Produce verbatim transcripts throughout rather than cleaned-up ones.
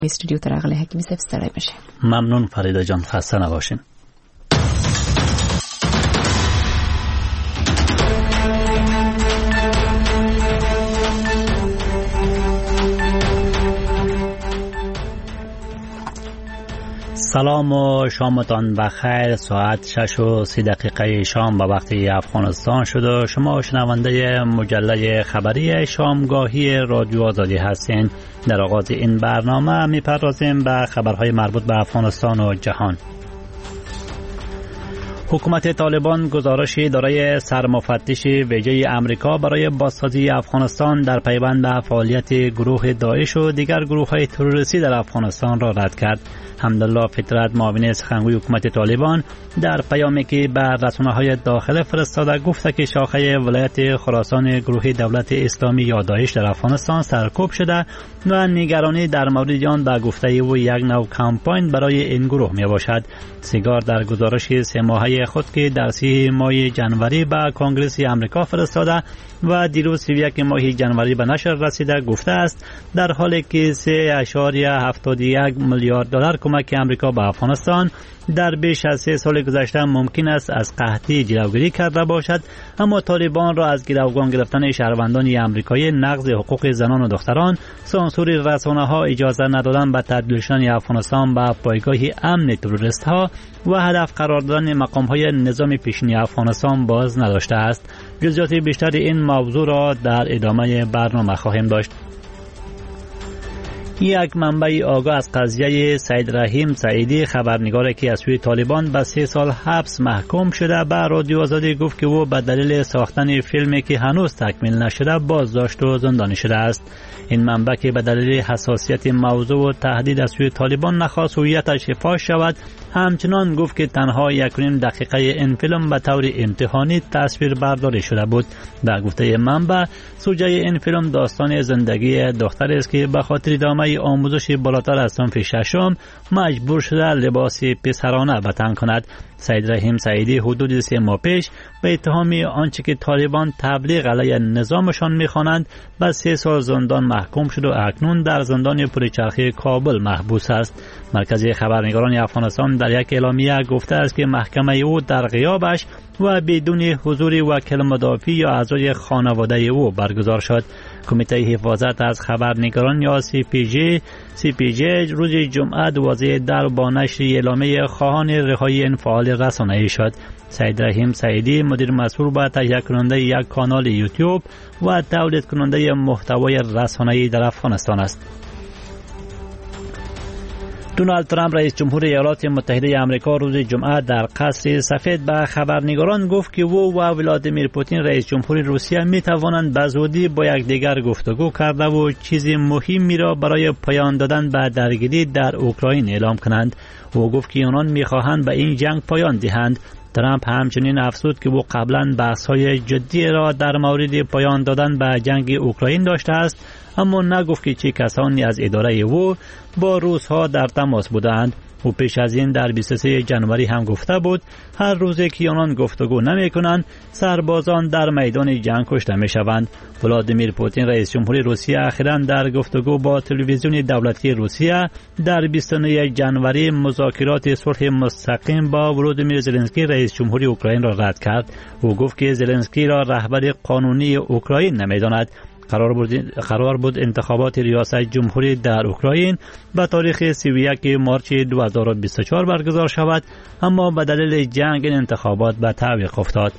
استودیو تراغله حکیمی صاحب ستړی بشه. ممنون فریده جان، خسته نباشین. سلام و شامتان بخیر. ساعت شش و سی دقیقه شام به وقت افغانستان شد و شما شنونده مجله خبری شامگاهی رادیو آزادی هستین. در آغاز این برنامه میپردازیم به خبرهای مربوط به افغانستان و جهان. حکومت طالبان گزارشی دارای سرمفتش ویژه آمریکا برای بازسازی افغانستان در پیوند به فعالیت گروه داعش و دیگر گروه‌های تروریستی در افغانستان را رد کرد. حمدالله فطرت، معاون سخنگوی حکومت طالبان، در پیامی که به رسانه‌های داخل فرستاده گفت که شاخه ولایت خراسان گروه دولت اسلامی یا داعش در افغانستان سرکوب شده و نگرانی در مورد آن به گفته او یک نوع کمپاین برای این گروه می باشد. سیگار در گزارش سه ماهه خود که در سی ماه جنوری به کنگره آمریکا فرستاده و دیروز سی و یک ماه جنوری به نشر رسیده گفته است در حالی که سه اشاریه هفتاد و یک میلیارد دلار کمک آمریکا به افغانستان در بیش از سه سال گذشته ممکن است از قحطی جلوگیری کرده باشد، اما طالبان را از گروگان گرفتن شهروندان آمریکایی، نقض حقوق زنان و دختران، سانسور رسانه‌ها، اجازه ندادن به تبدیل شدن افغانستان به پایگاه امن تروریست‌ها و هدف قرار دادن مقام‌های نظام پیشینی افغانستان باز نداشته است. جزئیات بیشتر این موضوع را در ادامه برنامه خواهیم داشت. یک منبع آگاه از قضیه سید رحیم سعیدی، خبرنگاری که از سوی طالبان به سه سال حبس محکوم شده، به رادیو آزادی گفت که او به دلیل ساختن فیلمی که هنوز تکمیل نشده بازداشت و زندانی شده است. این منبع که به دلیل حساسیت موضوع و تهدید از سوی طالبان نخواست هویتش فاش شود، همچنان گفت که تنها یک و نیم دقیقه این فیلم به طور امتحانی تصویر برداری شده بود. در گفته منبع، سوژه این فیلم داستان زندگی دختری است که به خاطر ادامه آموزش بالاتر از صنف ششم مجبور شده لباس پسرانه به تن کند. سید رحیم سعیدی حدود سه ماه پیش به اتهام آنچه که طالبان تبلیغ علیه نظامشان می‌خوانند به سه سال زندان محکوم شد و اکنون در زندان پرچرخی کابل محبوس است. مرکز خبرنگاران افغانستان در یک اعلامیه گفته است که محکمه او در غیابش و بدون حضور وکیل مدافع یا اعضای خانواده او برگزار شد. کمیته حفاظت از خبرنگاران یا سی پی جی سی پی جی روز جمعه دوازده در با نشر اعلامیه خواهان رهایی این فعال رسانه‌ای شد. سید رحیم سعیدی مدیر مسئول به تهیه کننده یک کانال یوتیوب و تولید کننده محتوای رسانه‌ای در افغانستان است. دونالد ترامپ رئیس جمهور ایالات متحده آمریکا روز جمعه در قصر سفید به خبرنگاران گفت که او و ولادیمیر پوتین رئیس جمهور روسیه می توانند به زودی با یکدیگر گفتگو کرده و چیز مهمی را برای پایان دادن به درگیری در اوکراین اعلام کنند. او گفت که آنان می خواهند به این جنگ پایان دهند. ترامپ همچنین افزود که او قبلا بحث‌های جدی را در مورد پایان دادن به جنگ اوکراین داشته است، اما نگفت که چه کسانی از اداره او با روس‌ها در تماس بودند. او پیش از این در بیست و سه جنوری هم گفته بود هر روزی که آنان گفتگو نمی کنند سربازان در میدان جنگ کشته می شوند. ولادیمیر پوتین رئیس جمهور روسیه اخیراً در گفتگو با تلویزیون دولتی روسیه در بیست و نه جنوری مذاکرات صلح مستقیم با ولادیمیر زلنسکی رئیس جمهور اوکراین را رد کرد. او گفت که زلنسکی را رهبر قانونی اوکراین نمی‌داند. قرار بود قرار بود انتخابات ریاست جمهوری در اوکراین به تاریخ سی و یک مارس دو هزار و بیست و چهار برگزار شود، اما به دلیل جنگ این انتخابات به تعویق افتاد.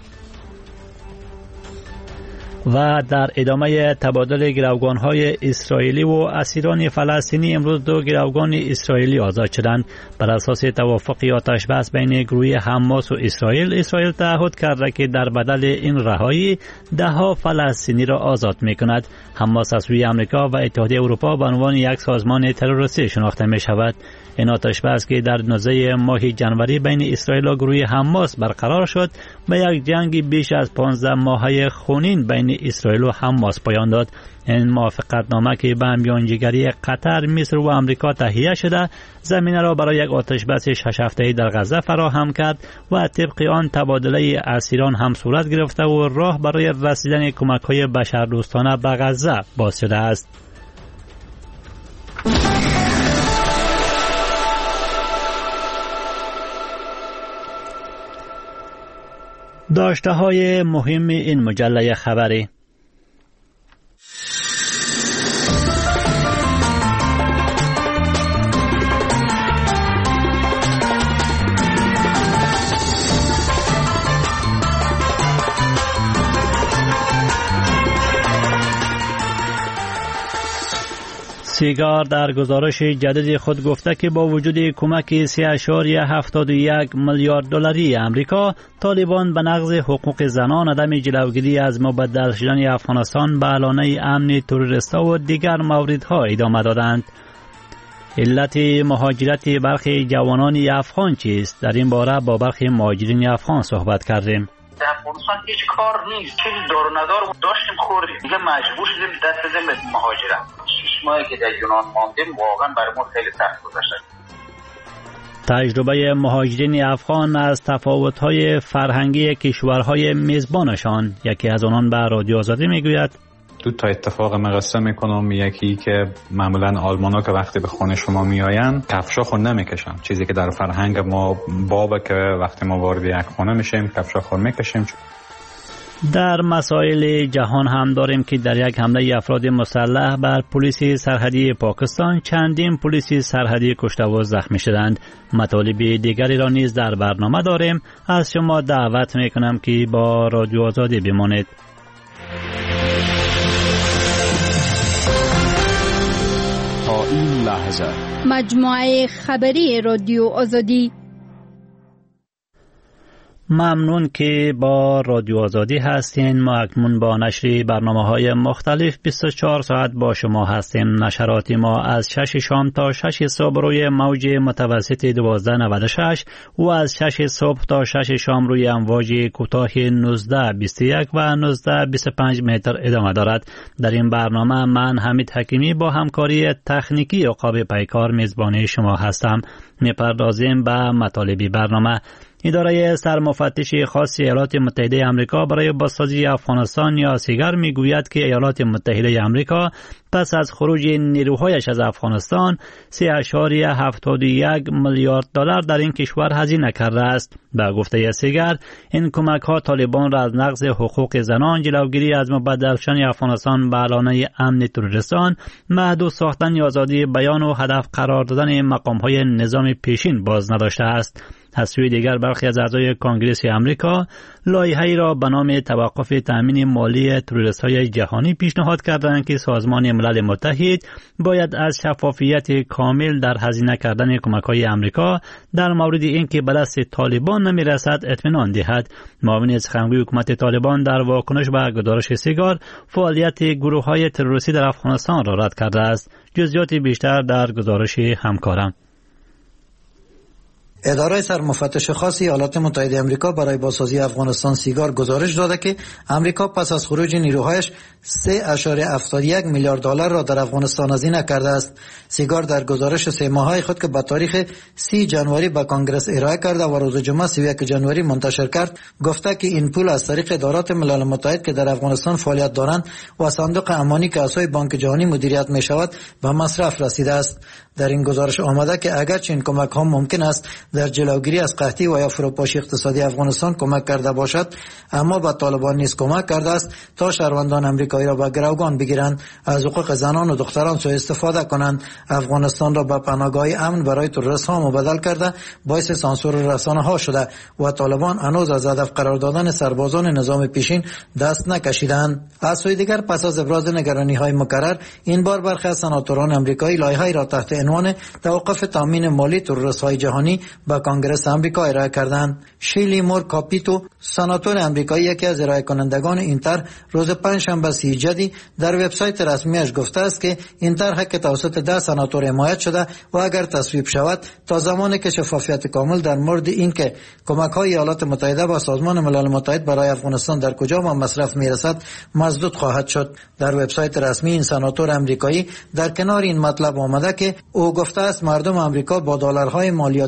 و در ادامه تبادل گروگان‌های اسرائیلی و اسیران فلسطینی امروز دو گروگان اسرائیلی آزاد شدند. بر اساس توافق آتش بس بین گروه حماس و اسرائیل، اسرائیل تعهد کرده که در بدل این رهایی ده ها فلسطینی را آزاد می‌کند. حماس از سوی آمریکا و اتحادیه اروپا به عنوان یک سازمان تروریستی شناخته می‌شود. این آتش بس که در نوزده ماه جنوری بین اسرائیل و گروه حماس برقرار شد، به یک جنگ بیش از پانزده ماهه خونین بین اسرائیل و حماس پایان داد. این موافقتنامه که به میانجیگری قطر، مصر و آمریکا تهیه شده، زمینه را برای یک آتش بس شش هفته‌ای در غزه فراهم کرد و طبق آن تبادله اسیران هم صورت گرفته و راه برای رسیدن کمک‌های بشردوستانه به غزه باز شده است. داشته های مهم این مجله خبری. سیگار در گزارش جدید خود گفته که با وجود کمک سه اشاریه هفتاد و یک میلیارد دلاری امریکا، طالبان به نقض حقوق زنان، عدم جلوگیری از مبدل شدن افغانستان به اعلانه امن تروریست‌ها و دیگر موردها ادامه دادند. علت مهاجرت برخی جوانان افغان چیست؟ در این باره با برخی مهاجرین افغان صحبت کردیم. در افغانستان هیچ کار نیست، چیز دار و ندار داشتیم خوردیم، دیگه مجبور شدیم دست بزنیم به مهاجرت. شش ماهی که در یونان ماندیم واقعا برای ما خیلی سخت گذشته. تجربه مهاجرین افغان از تفاوت‌های فرهنگی کشورهای میزبانشان. یکی از آنان به رادیو آزادی میگوید دو تا اتفاق مقصه میکنم. یکی که معمولا آلمانا که وقتی به خونه شما میآین کفشا خود نمیکشن، چیزی که در فرهنگ ما بابه که وقتی ما وارد یک خونه میشیم کفشا خود میکشیم. در مسائل جهان هم داریم که در یک حمله افراد مسلح بر پلیس سرحدی پاکستان چندین پلیس سرحدی کشته و زخمی شدند. مطالب دیگری را نیز در برنامه داریم. از شما دعوت میکنم که با رادیو آزادی بمانید. تا این لحظه مجموعه خبری رادیو آزادی. ممنون که با رادیو آزادی هستین. ما اکنون با نشر برنامه‌های مختلف بیست و چهار ساعت با شما هستیم. نشرات ما از شش شام تا شش صبح روی موج متوسط دوازده نود و شش و از شش صبح تا شش شام روی امواج کوتاه نوزده بیست و یک و نوزده بیست و پنج متر ادامه دارد. در این برنامه من حمید حکیمی با همکاری تکنیکی عقاب پیکار میزبان شما هستم. میپردازیم به مطالب برنامه. اداره سرمفتش خاص ایالات متحده آمریکا برای بازسازی افغانستان یا سیگر میگوید که ایالات متحده آمریکا پس از خروج نیروهایش از افغانستان سه اشاریه هفتاد و یک میلیارد دلار در این کشور هزینه کرده است. به گفته سیگر این کمک ها طالبان را از نقض حقوق زنان، جلوگیری از مبدل شدن افغانستان به اعلانه امن تروریستان، محدود ساختن آزادی بیان و هدف قرار دادن مقام های نظام پیشین باز نداشته است. از سوی دیگر برخی از اعضای کانگرس آمریکا لایحه‌ای را به نام توقف تامین مالی تروریست‌های جهانی پیشنهاد کردند که سازمان ملل متحد باید از شفافیت کامل در هزینه کردن کمک‌های آمریکا در مورد اینکه به دست طالبان نمی‌رسد اطمینان دهد. معاون سخنگوی حکومت طالبان در واکنش به گزارش سیگار فعالیت گروه‌های تروریستی در افغانستان را رد کرده است. جزئیات بیشتر در گزارش همکارم. اداره سرمفتش خاص ایالات متحده آمریکا برای بازسازی افغانستان سیگار گزارش داده که آمریکا پس از خروج نیروهایش سه اشاره هفتاد و یک میلیارد دلار را در افغانستان هزینه کرده است. سیگار در گزارش سه ماهه خود که به تاریخ سی جنوری به کانگرس ارائه کرده و روز جمعه سی و یک جنوری منتشر کرد گفته که این پول از طریق ادارات ملل متحد که در افغانستان فعالیت دارند و صندوق امانی که اساس بانک جهانی مدیریت می شود به مصرف رسیده است. در این گزارش آمده که اگرچه این کمک ها ممکن است در جلوگیری از قحطی و یا فروپاشی اقتصادی افغانستان کمک کرده باشد، اما به طالبان نیز کمک کرده است تا شهروندان آمریکایی را به گروگان بگیرند، از حقوق زنان و دختران سوء استفاده کنند، افغانستان را به پناهگاه امن برای تروریست ها مبدل کرده باعث سانسور رسانه ها شده و طالبان هنوز از هدف قرار دادن سربازان نظام پیشین دست نکشیدند. از سوی دیگر پس از ابراز نگرانی های مکرر این بار برخی از سناتوران آمریکایی لایحه‌ای را تحت عنوان توقف تامین مالی تروریست های جهانی به کانگرس آمریکا ارائه کردند. شیلی مور کاپیتو سناتور آمریکایی یکی از ارائه کنندگان این طرح روز پنجشنبه سی جدی در وبسایت رسمیش گفته است که این طرح که توسط ده سناتور حمایت شده و اگر تصویب شود تا زمانی که شفافیت کامل در مورد اینکه کمک‌های ایالات متحده با سازمان ملل متحد برای افغانستان در کجا به مصرف میرسد مسدود خواهد شد. در وبسایت رسمی این سناتور آمریکایی در کنار این مطلب آمده که او گفته است مردم آمریکا با دلارهای مالیاتیشان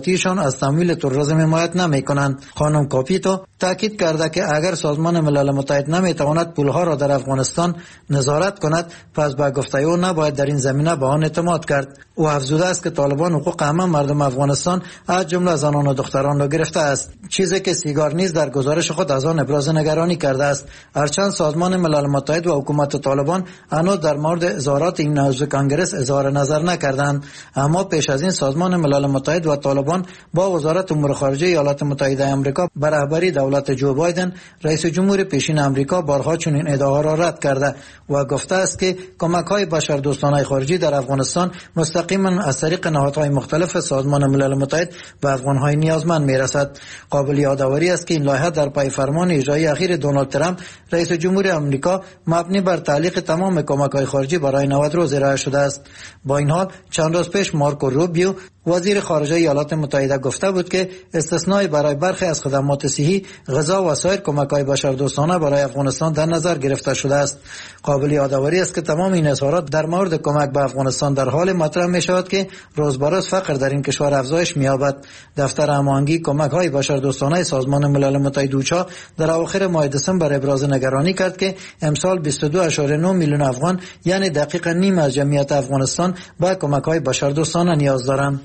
از تمویل تروریسم حمایت نمی‌کنند. خانم کاپیتو تاکید کرده که اگر سازمان ملل متحد نمی‌تواند پولها را در افغانستان نظارت کند، پس به گفته او نباید در این زمینه به آن اعتماد کرد. او افزوده است که طالبان حقوق همه مردم افغانستان از جمله زنان و دختران را گرفته است، چیزی که سیگار نیز در گزارش خود از آن ابراز نگرانی کرده است. هرچند سازمان ملل متحد و حکومت طالبان هنوز در مورد اظهارات این عضو کنگره اظهار نظر نکردند، اما پیش از این سازمان ملل متحد و طالبان با وزارت امور خارجه ایالات متحده آمریکا به رهبری دولت جو بایدن رئیس جمهور پیشین آمریکا بارها چنین ادعاها را رد کرده و گفته است که کمک‌های بشردوستانه خارجی در افغانستان مستقیما از طریق نهادهای مختلف سازمان ملل متحد به افغان‌های نیازمند میرسد. قابل یادآوری است که این لایحه در پای فرمان اجرایی اخیر دونالد ترامپ رئیس جمهور آمریکا مبنی بر تعلیق تمام کمک‌های خارجی برای نود روز ارائه شده است. با این حال چند روز پیش مارکو روبیو وزیر خارجه ایالات متحده گفته بود که استثنای برای برخی از خدمات صحی، غذا و سایر کمک‌های بشردوستانه برای افغانستان در نظر گرفته شده است. قابل یادآوری است که تمام این اظهارات در مورد کمک به افغانستان در حال مطرح می‌شود که روز به روز فقر در این کشور افزایش می‌یابد. دفتر هماهنگی کمک‌های بشردوستانه سازمان ملل متحد اوچا در اواخر ماه دسامبر ابراز نگرانی کرد که امسال بیست و دو ممیز نه میلیون افغان، یعنی دقیقاً نیم از جمعیت افغانستان، به کمک‌های بشردوستانه نیاز دارند.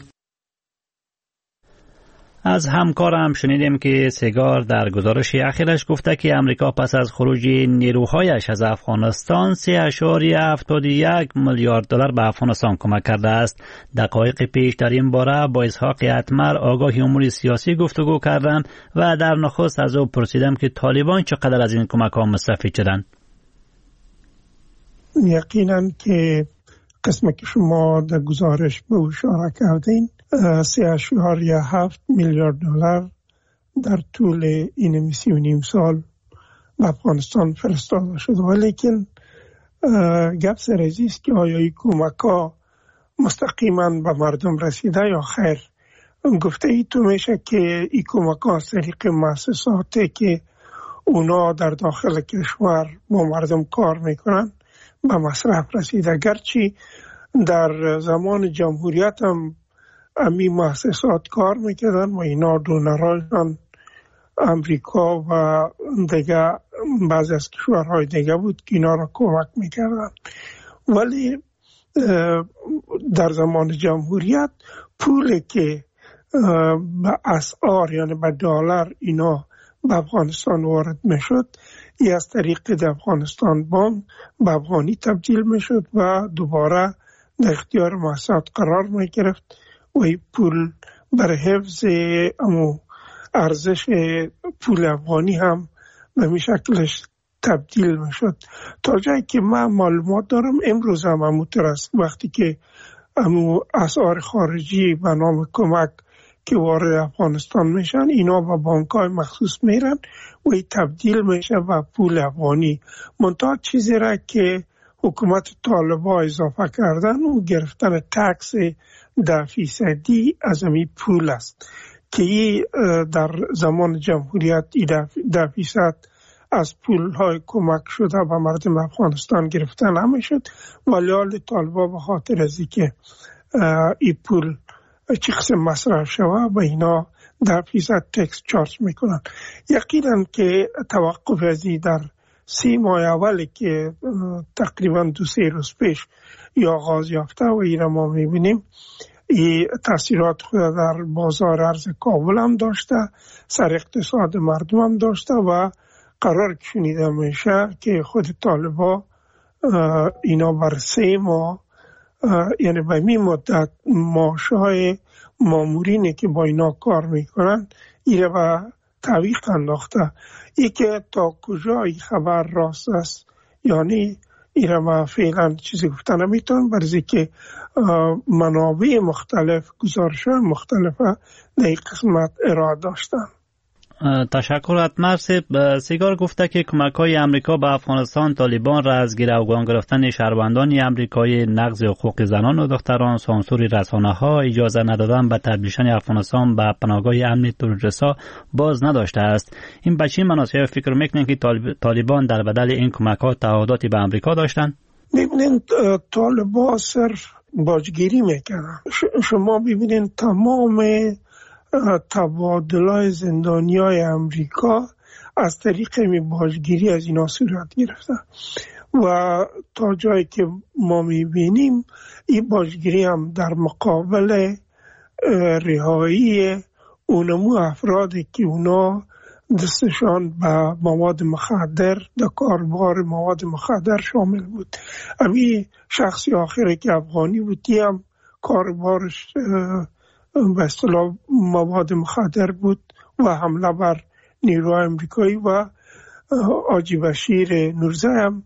از همکارم شنیدیم که سیگار در گزارش اخیرش گفته که امریکا پس از خروج نیروهایش از افغانستان سه اشاریه هفتاد و یک میلیارد دلار به افغانستان کمک کرده است. دقایق پیش در این باره با اسحاق اتمر آگاه امور سیاسی گفتگو کردم و در نخست از او پرسیدم که طالبان چقدر از این کمک ها مستفید شدند. یقینا که قسمی که شما در گزارش به اشاره کردین، سه اشاریه هفت میلیارد دلار در طول این سی و نیم سال به افغانستان فرستاده شده، ولیکن گپ سر از است که آیا این کمک ها مستقیما به مردم رسیده یا خیر. گفته ای تو میشه که این کمک ها از طریق مؤسساتی که اونا در داخل کشور با مردم کار میکنن به مصرف رسیده، گرچه در زمان جمهوریت هم امی مؤسسات کار میکردن و اینا دونرایشان امریکا و دیگه بعض از کشورهای دیگه بود که اینا را کمک میکردن. ولی در زمان جمهوریت پولی که به اسعار یعنی به دلار اینا به افغانستان وارد میشد، ای از طریق در افغانستان بانک به افغانی تبدیل میشد و دوباره در اختیار مؤسسات قرار میگرفت و این پول بر حفظ امو ارزش پول افغانی هم به می شکلش تبدیل می شد. تا جایی که من معلومات دارم امروز هم همونطور است، وقتی که امو اسعار خارجی به نام کمک که وارد افغانستان میشن اینا به بانک‌های مخصوص میرن و این تبدیل میشه به پول افغانی. منتها چیزی را که حکومت طالبان اضافه کردن و گرفتن تکس ده فیصدی از این پول است که در زمان جمهوریت ده فیصد از پول های کمک شده به مردم افغانستان گرفتن نمیشد، ولی حال طالبان به خاطر از اینکه این پول چه قسم مصرف شود و اینا ده فیصد تکس چارج میکنن. یقینا که توقف ازی در سی ماه اولی که تقریبا دو سه روز پیش یا آغاز یافته و این ما میبینیم این تاثیرات خود در بازار ارز کابل هم داشته، سر اقتصاد مردم هم داشته و قرار شنیده میشه که خود طالبان اینا بر سه ماه یعنی به می مدت معاشهای مامورینی که با اینا کار میکنن ایره به تعویق انداخته. ای که تا کجا این خبر راست است یعنی ایره ما فعلا چیزی گفته نمیتون، برزی که منابع مختلف گزارش مختلفه در این قسمت ارائه داشتن. تشکر اتمر سیگار گفته که کمک های امریکا به افغانستان طالبان را از گروگان گرفتن شهروندان امریکایی، نقض حقوق زنان و دختران، سانسور رسانه ها، اجازه ندادن به تبدیل شدن افغانستان به پناهگاه امنی تروریست‌ها باز نداشته است. این به چه مناسبت فکر میکنین که طالبان در بدل این کمک ها تعهداتی به امریکا داشتن؟ ببینید طالبان صرف باجگیری میکنن. شما ببینید تمام تبادلای زندانیای امریکا از طریق می باجگیری از اینا صورت گرفته و تا جایی که ما میبینیم این باجگیری هم در مقابل رهایی اونمو افرادی که اونا دستشان به مواد مخدر در کاربار مواد مخدر شامل بود. امی شخصی آخری که افغانی بود هم کاربارش به اصطلاح مواد مخدر بود و حمله بر نیروهای امریکایی و آجی بشیر نورزی هم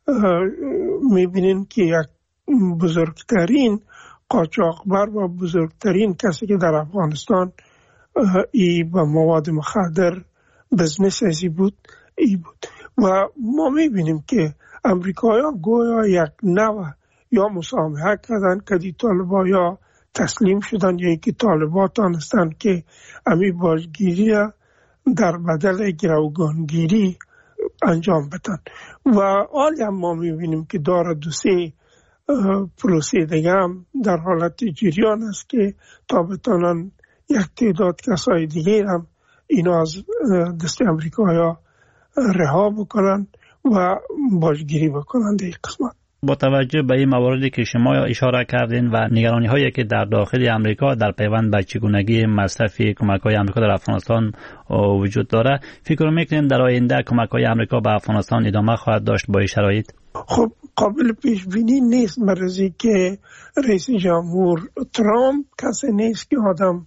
میبینین که یک بزرگترین قاچاقبر و بزرگترین کسی که در افغانستان ای با مواد مخدر بزنس ازی بود ای بود و ما میبینیم که امریکایا گویا یک نوع یا مسامحه کردن که دی طالبا یا تسلیم شدن یا اینکه طالبا تانستن که امی باجگیری در بدل گروگانگیری انجام بدن و حالی هم ما میبینیم که داره دو سه پروسه دیگه هم در حالت جریان است که تا بتانن یک تعداد کسای دیگه هم اینا از دست امریکایا رها بکنن و باجگیری بکنن در این قسمت. با توجه به این مواردی که شما اشاره کردین و نگرانی هایی که در داخل امریکا در پیوند به چگونگی مصرف کمک های امریکا در افغانستان وجود داره، فکر میکنین در آینده کمک های امریکا به افغانستان ادامه خواهد داشت با این شرایط؟ خب قابل پیش بینی نیست، مرزی که رئیس جمهور ترامپ کسی نیست که آدم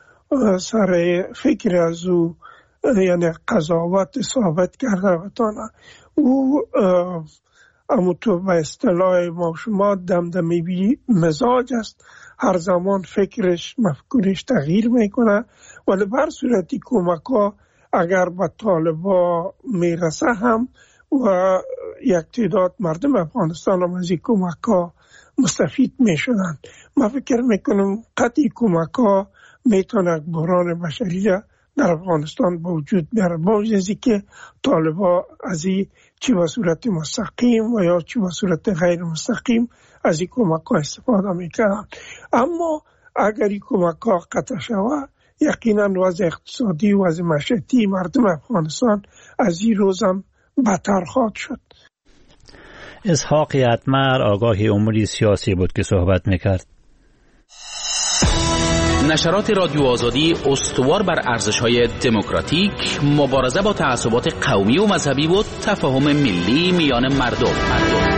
سر فکر از او یعنی قضاوت ثابت کرده بتانه. او اما تو به اصطلاح ما شما دمدمی بی مزاج است، هر زمان فکرش مفکورش تغییر میکنه، ولی بر صورتی کمک ها اگر به طالبا میرسه هم و یک تعداد مردم افغانستان هم از این کمک ها مستفید میشدن. من فکر میکنم قطعی کمک ها میتونه بحران بشری در افغانستان با وجود بیاره، با وجود از که طالبا از این چی به صورت مستقیم و یا چی به صورت غیر مستقیم از این کمک ها استفاده میکنن. اما اگر این کمک ها قطع شود یقینا وضع اقتصادی و وضع معیشتی مردم افغانستان از این روزم بدتر خواهد شد. اسحاق یتمر آگاه امور سیاسی بود که صحبت میکرد. نشرات رادیو آزادی استوار بر ارزش‌های دموکراتیک، مبارزه با تعصبات قومی و مذهبی و تفاهم ملی میان مردم. مردم.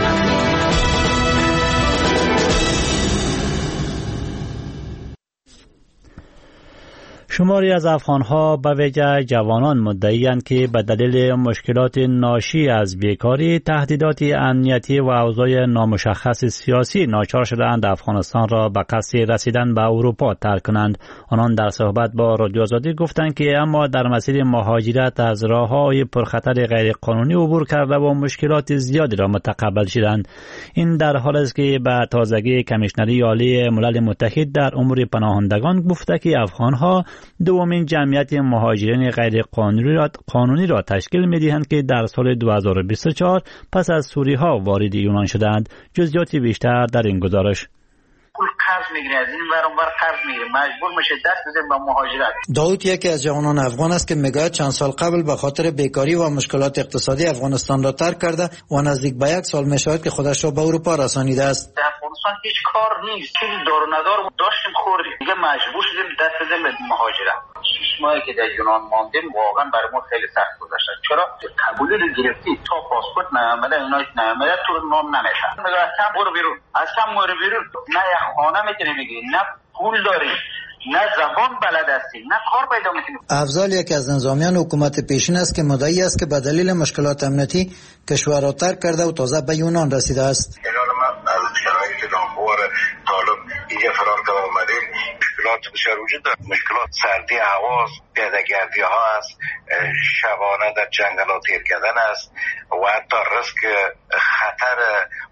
شماری از افغان‌ها به ویژه جوانان مدعی‌اند که به دلیل مشکلات ناشی از بیکاری، تهدیدات امنیتی و اوضاع نامشخص سیاسی ناچار شده‌اند افغانستان را به قصد رسیدن به اروپا ترک کنند. آنان در صحبت با رادیو آزادی گفتند که اما در مسیر مهاجرت از راه‌های پرخطر غیرقانونی عبور کرده و مشکلات زیادی را متقبل شدند. این در حالی است که به تازگی کمیشنری عالی ملل متحد در امور پناهندگان گفته که افغان‌ها دومین جمعیت مهاجرین غیر قانونی را, قانونی را تشکیل می‌دهند که در سال دو هزار و بیست و چهار پس از سوری‌ها وارد یونان شدند. جزئیات بیشتر در این گزارش. پول قرض میگیره، از این ور اون ور قرض میگیره، مجبور میشه دست بزنه به مهاجرت. داود یکی از جوانان افغان است که میگوید چند سال قبل به خاطر بیکاری و مشکلات اقتصادی افغانستان را ترک کرده و نزدیک به یک سال میشود که خودش را به اروپا رسانیده است. در افغانستان هیچ کار نیست، چیز دار و ندار داشتیم خوردیم، دیگه مجبور شدیم دست بزنیم به مهاجرت. شش ماهی که در یونان ماندیم واقعا برای ما خیلی سخت گذشت. چرا؟ قبولی رو گرفتی تا پاسپورت نیامده، اینا نیامده تو نام نمیشن. میگه اصلا برو بیرون، اصلا برو بیرون، نه یک خانه میتونی بگیری، نه پول داری، نه زبان بلد هستی، نه کار پیدا میکنی. افضل یکی از نظامیان حکومت پیشین است که مدعی است که به دلیل مشکلات امنیتی کشور را ترک کرده و تازه به یونان رسیده است. از شرایط ناگوار طالب اینجا فرار که آمدیم مشکلات بسیار وجود دارد. مشکلات سردی هواست، پیاده‌گردی ها است، شبانه در جنگلات تیر کردن است و حتی رزق خطر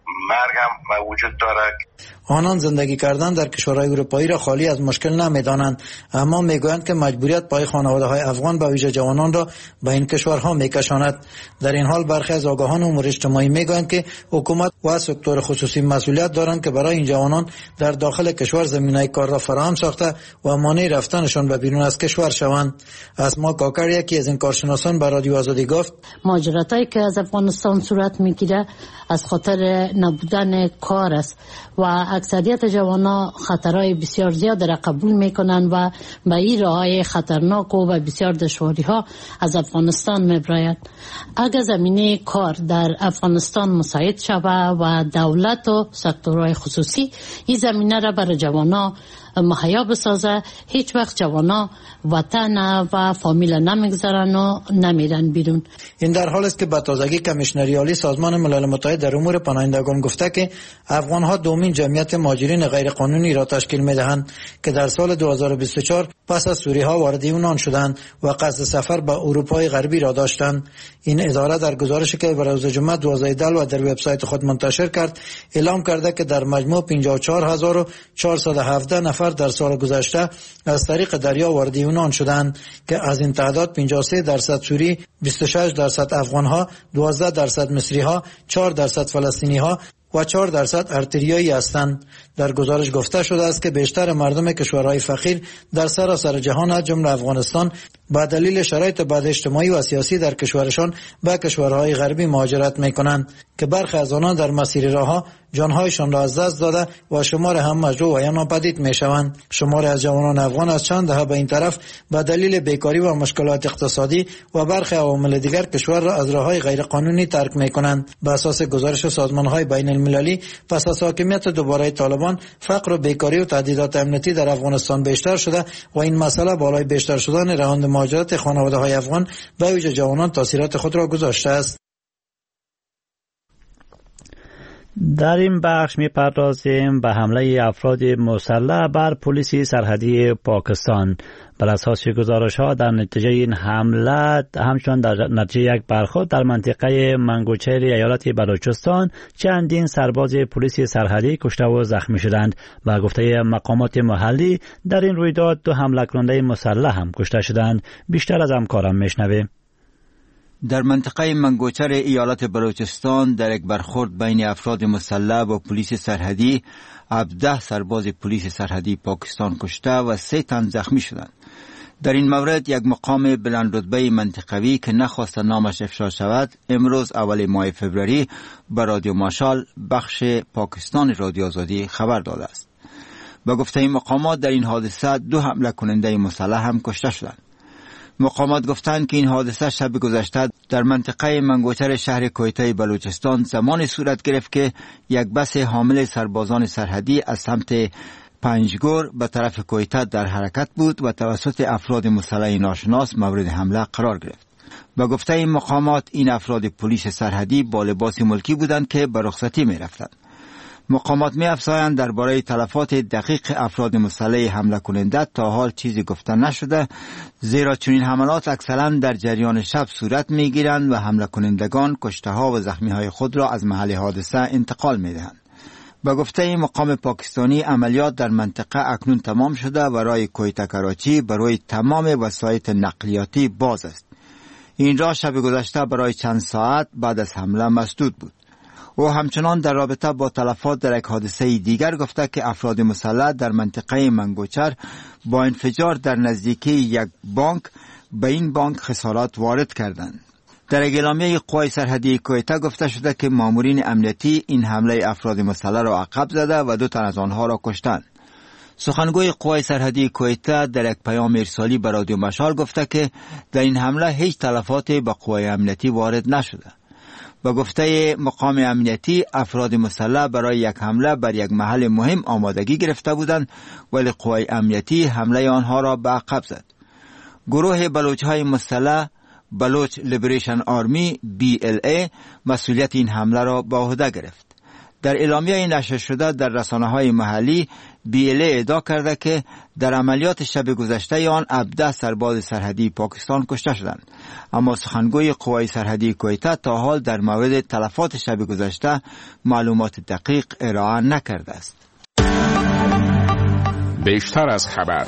مرگ هم وجود دارد. آنان زندگی کردن در کشورهای اروپایی را خالی از مشکل نمی‌دانند، اما میگویند که مجبوریت پای خانواده‌های افغان به ویژه جوانان را به این کشورها میکشاند. در این حال برخی از آگاهان امور اجتماعی میگویند که حکومت و سکتور خصوصی مسئولیت دارند که برای این جوانان در داخل کشور زمینه کار را فراهم ساخته و مانع رفتنشان به بیرون از کشور شوند. اسما کاکر یکی از این کارشناسان به رادیو آزادی گفت مهاجرتایی که از افغانستان صورت میگیره از خاطر نبودن کار است و اکثریت جوانا خطرهای بسیار زیاد را قبول میکنن و به این راههای خطرناک و به بسیار دشواری ها از افغانستان میبراید. اگر زمینه کار در افغانستان مساعد شود و دولت و سکتورهای خصوصی این زمینه را برای جوانا مهیا بسازه، هیچ وقت جوانا وطن و فامیل نمیگذارن و نمیرن بیرون. این در حال است که به تازگی کمیشنری عالی سازمان ملل متحد در امور پناهندگان گفته که افغانها دومین جمعیت مهاجرین غیر قانونی را تشکیل میدهند که در سال دو هزار و بیست و چهار پس از سوریه ها وارد یونان شدند و قصد سفر به اروپای غربی را داشتند. این اداره در گزارشی که برای روز جمعه دوازده دلو در وبسایت خود منتشر کرد اعلام کرده که در مجموع پنجاه و چهار هزار و چهارصد و هفده نفر در سال گذشته از طریق دریا وارد یونان شدند که از این تعداد پنجاه و سه درصد سوری، بیست و شش درصد افغانها، دوازده درصد مصریها، چهار درصد فلسطینیها و چهار درصد ارتریایی هستند. در گزارش گفته شده است که بیشتر مردم کشورهای فقیر در سراسر جهان از جمله افغانستان با دلیل شرایط بد اجتماعی و سیاسی در کشورشان به کشورهای غربی مهاجرت میکنند که برخی از آنان در مسیر راه جانهایشان را از دست داده و شمار هم مجروح و یا ناپدید میشوند. شمار از جوانان افغان از چند دهه به این طرف به دلیل بیکاری و مشکلات اقتصادی و برخی عوامل دیگر کشور را از راههای غیر قانونی ترک میکنند. به اساس گزارش سازمانهای بین المللی پس از حاکمیت دوباره طالبان فقر و بیکاری و تهدیدات امنیتی در افغانستان بیشتر شده و این مسئله بالای بیشتر شدن روند مهاجرت خانواده‌های افغان به ویژه جوانان تاثیرات خود را گذاشته است. در این بخش می پردازیم به حمله افراد مسلح بر پلیس سرحدی پاکستان. بر اساس گزارش ها در نتیجه این حمله همچنان در نتیجه یک برخورد در منطقه منگوچهر ایالت بلوچستان چندین سرباز پلیس سرحدی کشته و زخمی شدند و گفته مقامات محلی در این رویداد دو حمله کننده مسلح هم کشته شدند. بیشتر از همکارم میشنویم. در منطقه منگوچهر ایالت بلوچستان در یک برخورد بین افراد مسلح و پلیس سرحدی هفده سرباز پلیس سرحدی پاکستان کشته و سه تن زخمی شدند. در این مورد یک مقام بلند رتبه منطقوی که نخواست نامش افشا شود امروز اول ماه فوریه به رادیو ماشال بخش پاکستان رادیو آزادی خبر داده است. به گفته این مقامات در این حادثه دو حمله کننده مسلح هم کشته شدند. مقامات گفتند که این حادثه شب گذشته در منطقه منگوچهر شهر کویته بلوچستان زمانی صورت گرفت که یک بس حامل سربازان سرحدی از سمت پنجگور به طرف کویته در حرکت بود و توسط افراد مسلح ناشناس مورد حمله قرار گرفت. به گفته این مقامات این افراد پلیس سرحدی با لباس ملکی بودند که به رخصتی می رفتند. مقامات می افزایند درباره تلفات دقیق افراد مسلح حمله کننده تا حال چیزی گفته نشده، زیرا چنین حملات اکثرا در جریان شب صورت می گیرند و حمله کنندگان کشته ها و زخمی های خود را از محل حادثه انتقال می دهند. به گفته این مقام پاکستانی عملیات در منطقه اکنون تمام شده و راه کویته کراچی برای تمام وسایط نقلیاتی باز است. این راه شب گذشته برای چند ساعت بعد از حمله مسدود بود. او همچنان در رابطه با تلفات در یک حادثه دیگر گفته که افراد مسلح در منطقه منگوچهر با انفجار در نزدیکی یک بانک به این بانک خسارات وارد کردند. در اعلامیه قوای سرحدی کویته گفته شده که مامورین امنیتی این حمله افراد مسلح را عقب زده و دو تن از آنها را کشتند. سخنگوی قوای سرحدی کویته در یک پیام ارسالی به رادیو مشال گفته که در این حمله هیچ تلفاتی به قوای امنیتی وارد نشده. با گفته مقام امنیتی افراد مسلح برای یک حمله بر یک محل مهم آمادگی گرفته بودند ولی قوای امنیتی حمله آنها را به عقب زد. گروه بلوچ‌های مسلح بلوچ لیبریشن آرمی بی ال ای مسئولیت این حمله را به عهده گرفت. در اعلامیه نشر شده در رسانه‌های محلی بی ال ای ادعا کرده که در عملیات شب گذشته آن هفده سرباز سرحدی پاکستان کشته شدند، اما سخنگوی قوای سرحدی کویته تا حال در مورد تلفات شب گذشته معلومات دقیق ارائه نکرده است. بیشتر از خبر.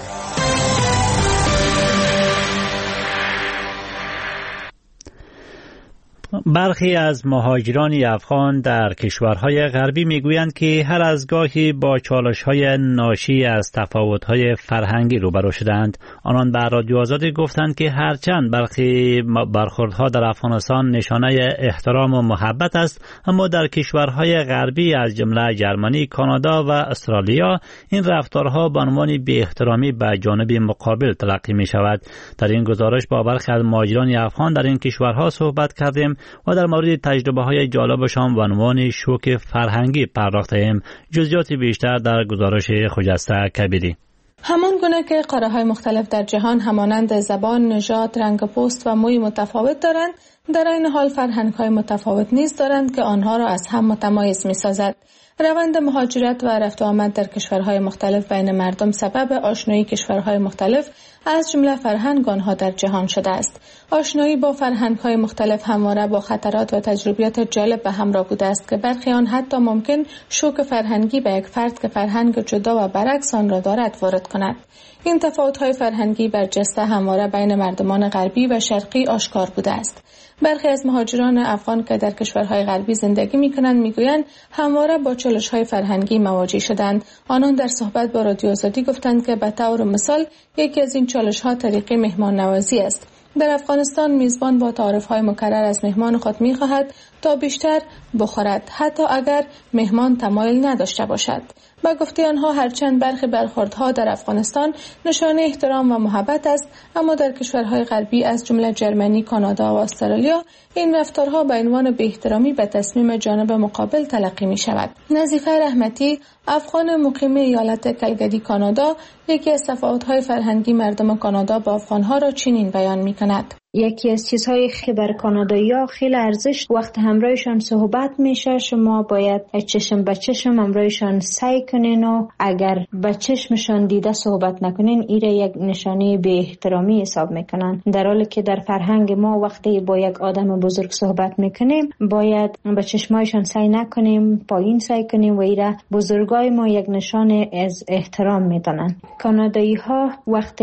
برخی از مهاجران افغان در کشورهای غربی میگویند که هر از گاهی با چالش‌های ناشی از تفاوت‌های فرهنگی روبرو شدند. آنان بر رادیو آزادی گفتند که هرچند برخی برخوردها در افغانستان نشانه احترام و محبت است، اما در کشورهای غربی از جمله جرمنی، کانادا و استرالیا این رفتارها به عنوان بی‌احترامی به جانب مقابل تلقی می‌شود. در این گزارش با برخی از مهاجران افغان در این کشورها صحبت کردیم و در مورد تجربه‌های جالبشان به عنوان شوک فرهنگی پرداختیم. جزئیات بیشتر در گزارش خجسته کبیری. همان گونه که قاره‌های مختلف در جهان همانند زبان، نژاد، رنگ پوست و موی متفاوت دارند، در این حال فرهنگ‌های متفاوت نیز دارند که آنها را از هم متمایز می‌سازد. روند مهاجرت و رفت و آمد در کشورهای مختلف بین مردم سبب آشنایی کشورهای مختلف از جمله فرهنگ آنها در جهان شده است. آشنایی با فرهنگ‌های مختلف همواره با خطرات و تجربیات جالب به همراه بوده است که برخی آن حتی ممکن شوک فرهنگی به یک فرد که فرهنگ جدا و برعکس آن را دارد وارد کند. این تفاوت‌های فرهنگی برجسته همواره بین مردمان غربی و شرقی آشکار بوده است. برخی از مهاجران افغان که در کشورهای غربی زندگی می‌کنند می‌گویند همواره با چالش‌های فرهنگی مواجه شدند. آنان در صحبت با رادیو آزادی گفتند که به طور مثال یکی از این چالش‌ها طریق مهمان نوازی است. در افغانستان میزبان با تعارف‌های مکرر از مهمان خود می‌خواهد تا بیشتر بخورد، حتی اگر مهمان تمایل نداشته باشد. با گفته آنها هرچند برخی برخوردها در افغانستان نشانه احترام و محبت است، اما در کشورهای غربی از جمله جرمنی، کانادا و استرالیا این رفتارها به عنوان بی‌احترامی به تصمیم جانب مقابل تلقی می شود. نظیفه رحمتی، افغان مقیم ایالت کلگری کانادا، یکی از تفاوت‌های فرهنگی مردم کانادا با افغان‌ها را چنین بیان می‌کند: یکی از چیزهایی که بر کانادایی‌ها خیلی ارزش وقت همراهشان صحبت میشه، شما باید چشم به چشم همراهشان سعی کنین و اگر به چشمشان دیده صحبت نکنین ایره یک نشانه بی احترامی حساب میکنن، در حالی که در فرهنگ ما وقتی با یک آدم بزرگ صحبت میکنیم باید به چشمایشان سعی نکنیم، پایین سعی کنیم و ایره بزرگای ما یک نشانه از احترام میدونن. کانادایی‌ها وقت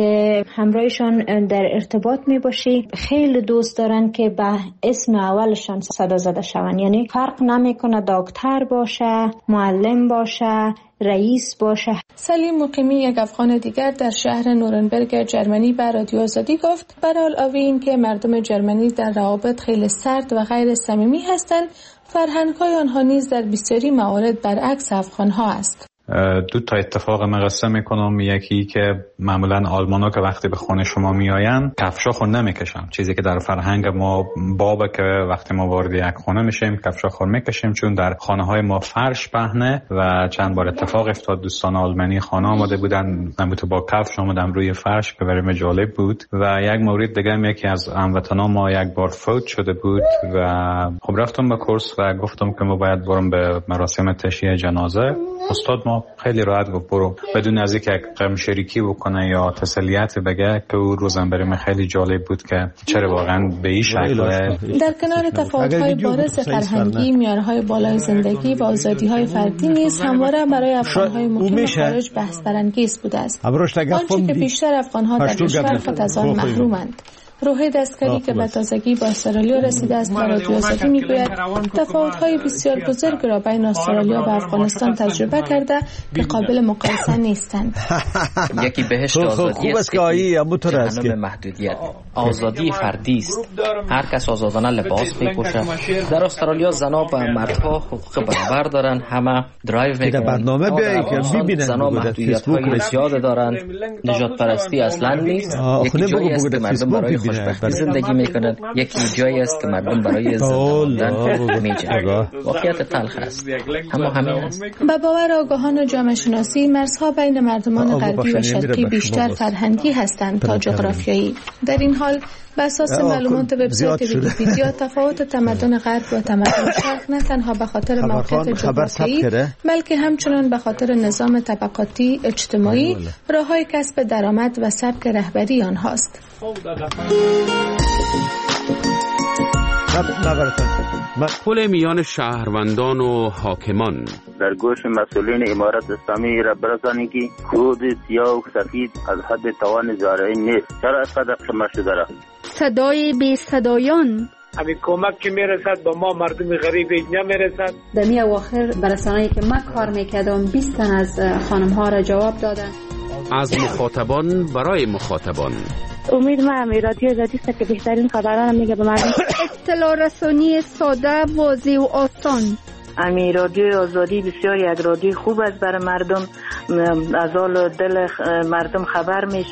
همراهشان در ارتباط میباشی خیلی دوست دارن که به اسم اولشان صدا زده شون، یعنی فرق نمیکنه دکتر باشه، معلم باشه، رئیس باشه. سلیم مقیمی، یک افغان دیگر در شهر نورنبرگ جرمنی، به رادیو آزادی گفت برعلاوه این که مردم جرمنی در روابط خیلی سرد و غیر صمیمی هستند، فرهنگ‌های آنها نیز در بسیاری موارد برعکس افغان‌ها است. دو تا اتفاق مقصه میکنم. یکی که معمولا آلمانا که وقتی به خونه شما میآین کفشا خود نمیکشن، چیزی که در فرهنگ ما بابه که وقتی ما وارد یک خونه میشیم کفشا خود میکشیم، چون در خانه های ما فرش پهنه و چند بار اتفاق افتاد دوستان آلمانی خانه آمده بودن نمیتو با کفش آمدن روی فرش که برای من جالب بود. و یک مورد دیگه هم یکی از هموطنا ما یک بار فوت شده بود و خب رفتم به کورس و گفتم که ما باید برم به مراسم تشییع جنازه. استاد ما خیلی راحت گفت برو، بدون از اینکه غم شریکی بکنه یا تسلیت بگه، که او روزم برای من خیلی جالب بود که چرا واقعا به این شکل. در کنار تفاوت‌های بارز فرهنگی، معیارهای بالای زندگی و آزادی‌های فردی نیز همواره برای افغان‌های مقیم خارج بحث برانگیز بوده است. آنچه که بیشتر افغان‌ها در کشور خود از آن محرومند. روحی دستکاری که به تازگی با استرالیا رسیده است، در رادیو آزادی میگوید تفاوت‌های بسیار بزرگ را بین استرالیا و افغانستان تجربه کرده که قابل مقایسه نیستند. یکی بهشت آزادی است که جهنم محدودیت. آزادی فردی است، هر کس آزادانه لباس می‌پوشد. در استرالیا زنان و مردها حقوق برابر دارند، همه درایو می‌کنند. برنامه بیاین زنان محدودیت‌های زیاد دارند. نژاد پرستی اصلا نیست. یکی جایی است که مردم برای خود خوشبختی زندگی میکنند، یکی جایی است که مردم برای زنده ماندن میجنگند. واقعیت تلخ است، اما همین است. به باور آگاهان و جامعه شناسی، مرزها بین مردمان غربی و شرقی بیشتر فرهنگی هستند تا جغرافیایی. در این حال بر اساس معلومات وبسایت ویکی‌پدیا، تفاوت تمدن غرب و تمدن شرق نه تنها به خاطر موقعیت جغرافیایی بلکه همچنین به خاطر نظام طبقاتی اجتماعی، راههای کسب درآمد و سبک رهبری آنهاست. پل میان شهروندان و حاکمان. در گوش مسئولین امارت اسلامی را برسانید که کود سیاه و سفید از حد توان زارعین نیست. چرا اینقدر شمار شده را؟ صدای بی صدایان. همین کمک که میرسد با ما مردم غریب اینجا میرسد. در می اواخر برسانه‌ای که من کار میکردم بیست تن از خانم ها را جواب دادن. از مخاطبان برای مخاطبان. امید ما همی رادیو آزادی است که بهترین خبران میگه به مردم. اطلاع رسانی ساده، واضح و آسان. امی رادیو آزادی بسیار یک رادیو خوب است برای مردم، از حال دل مردم خبر میشه.